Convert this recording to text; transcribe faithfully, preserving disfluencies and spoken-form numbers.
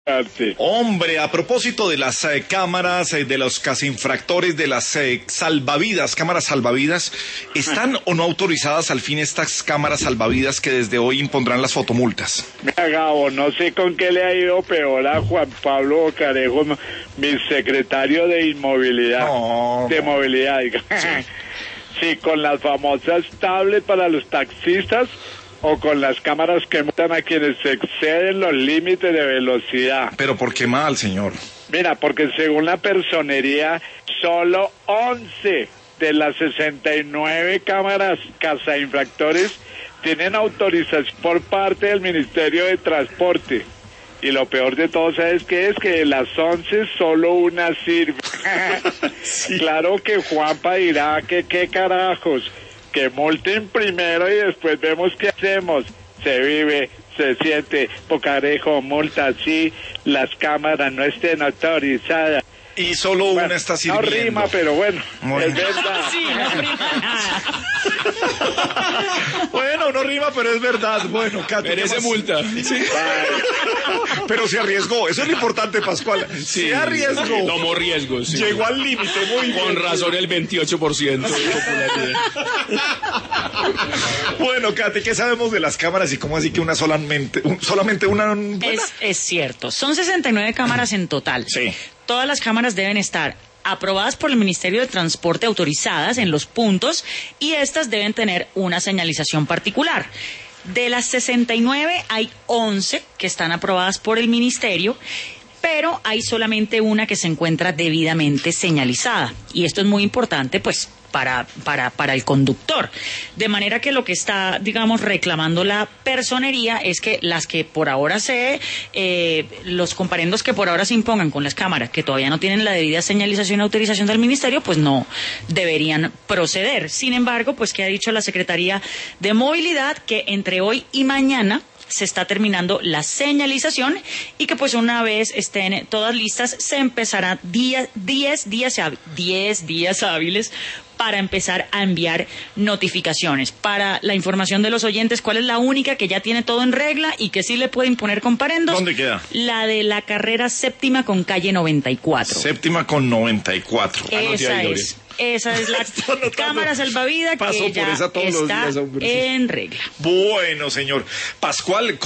Hombre, a propósito de las eh, cámaras, eh, de los casi infractores, de las eh, salvavidas, cámaras salvavidas, ¿están o no autorizadas al fin estas cámaras salvavidas que desde hoy impondrán las fotomultas? Mira, Gabo, no sé con qué le ha ido peor a Juan Pablo Bocarejo, mi secretario de inmovilidad, no, de no. movilidad, diga. Sí. Sí, con las famosas tablets para los taxistas, o con las cámaras que multan a quienes exceden los límites de velocidad. ¿Pero por qué mal, señor? Mira, porque según la personería, solo once de las sesenta y nueve cámaras cazainfractores tienen autorización por parte del Ministerio de Transporte. Y lo peor de todo, ¿sabes qué es? Que de las once, solo una sirve. Sí. Claro que Juanpa dirá que qué carajos, que multen primero y después vemos qué hacemos. Se vive, se siente, Bocarejo, multa así, las cámaras no estén autorizadas. Y solo bueno, una está sirviendo. No rima, pero bueno, bueno. es verdad. Sí, no rima. Bueno, no rima, pero es verdad. Bueno, Katy, merece multa. Sí. Pero se arriesgó, eso es lo importante, Pascual. Sí, se arriesgó. Tomó riesgos. Sí. Llegó al límite, muy bien. Con razón el veintiocho por ciento de popularidad. Bueno, Katy, ¿qué sabemos de las cámaras y cómo así que una solamente, un, solamente una? Es, es cierto, son sesenta y nueve cámaras en total. Sí. Todas las cámaras deben estar aprobadas por el Ministerio de Transporte, autorizadas en los puntos, y estas deben tener una señalización particular. De las sesenta y nueve hay once que están aprobadas por el Ministerio, pero hay solamente una que se encuentra debidamente señalizada. Y esto es muy importante, pues, para, para, para el conductor. De manera que lo que está, digamos, reclamando la personería es que las que por ahora se, eh, los comparendos que por ahora se impongan con las cámaras, que todavía no tienen la debida señalización y autorización del Ministerio, pues no deberían proceder. Sin embargo, pues, ¿qué ha dicho la Secretaría de Movilidad? Que entre hoy y mañana se está terminando la señalización y que pues una vez estén todas listas se empezará diez días, diez días hábiles para empezar a enviar notificaciones. Para la información de los oyentes, ¿cuál es la única que ya tiene todo en regla y que sí le puede imponer comparendos? ¿Dónde queda? La de la carrera séptima con calle noventa y cuatro. Séptima con noventa y cuatro. Esa es. Esa es la cámara salvavidas que ya está en regla. Bueno, señor Pascual.